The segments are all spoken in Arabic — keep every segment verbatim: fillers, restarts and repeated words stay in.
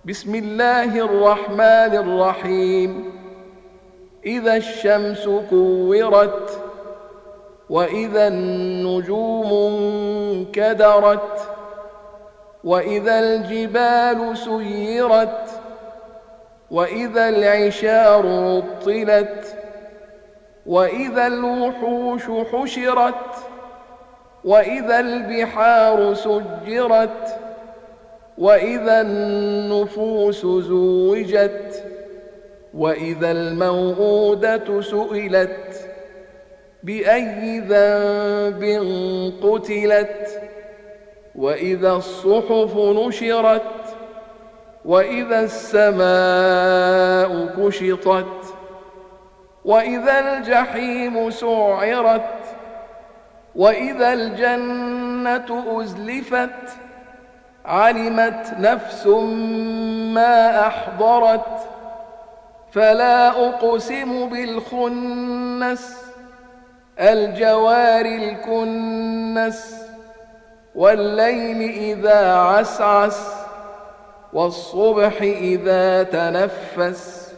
بسم الله الرحمن الرحيم إذا الشمس كورت وإذا النجوم انكدرت وإذا الجبال سيرت وإذا العشار عطلت وإذا الوحوش حشرت وإذا البحار سجرت وإذا النفوس زوجت وإذا الموءودة سئلت بأي ذنب قتلت وإذا الصحف نشرت وإذا السماء كشطت وإذا الجحيم سعرت وإذا الجنة أزلفت علمت نفس ما أحضرت فلا أقسم بالخنس الجوار الكنس والليل إذا عسعس والصبح إذا تنفس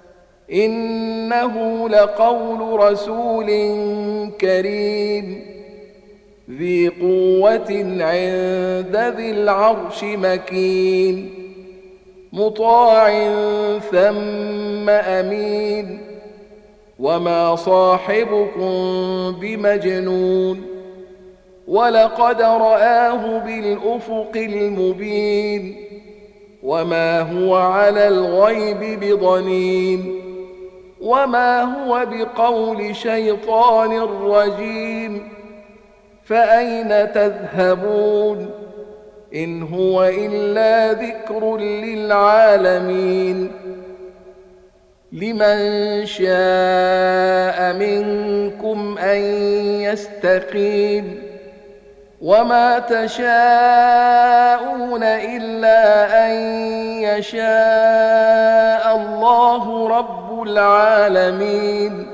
إنه لقول رسول كريم ذي قوة عند ذي العرش مكين مطاع ثم أمين وما صاحبكم بمجنون ولقد رآه بالأفق المبين وما هو على الغيب بضنين وما هو بقول شيطان رجيم فأين تذهبون إن هو إلا ذكر للعالمين لمن شاء منكم أن يستقيم وما تشاءون إلا أن يشاء الله رب العالمين